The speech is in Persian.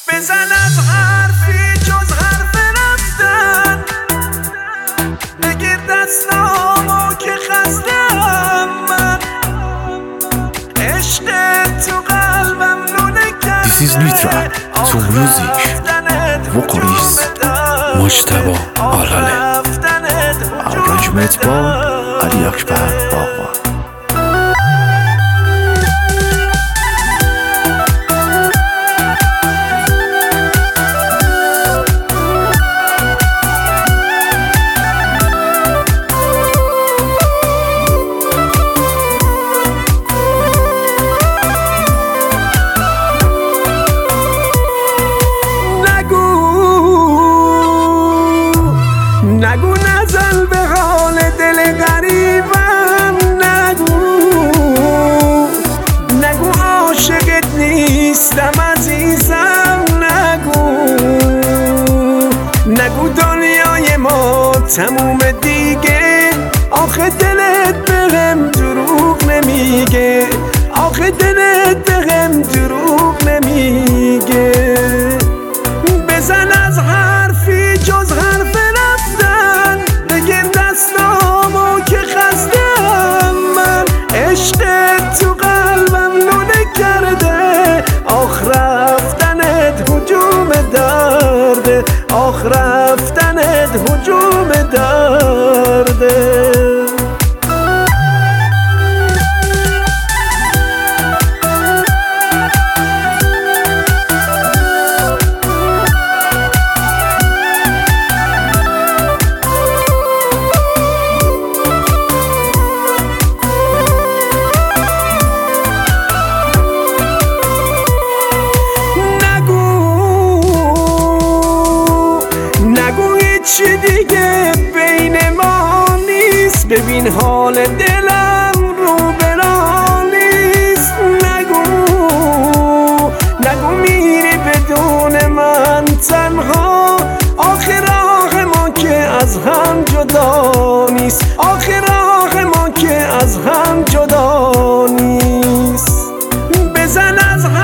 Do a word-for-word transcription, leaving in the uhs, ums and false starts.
بزن از حرفی جز حرف رفتن، بگیر دستامو که خستم من، عشق تو قلبم لونه کرده. This is new track to music vocalist مجتبی آلاله. arrangement با علی اکبر باغبان. نگو نزن به حال دل غریبم، نگو نگو عاشقت نیستم عزیزم، نگو نگو دنیای ما تموم دیگه، آخه دلت بهم دروغ نمیگه، آخه دلت بهم دروغ نمیگه. بزن از حرفی جز حرف رفتن، بگیر دستامو که خستم من، عشق تو قلبم لونه کرده، آخ رفتنت هجوم درده، آخ رفتنت هجوم درده. چی دیگه بین ما نیست، ببین حال دلم رو برا نیست، نگو نگو میری بدون من تنها، آخه راه ما که از هم جدا نیست، آخه راه ما که از هم جدا نیست. بزن از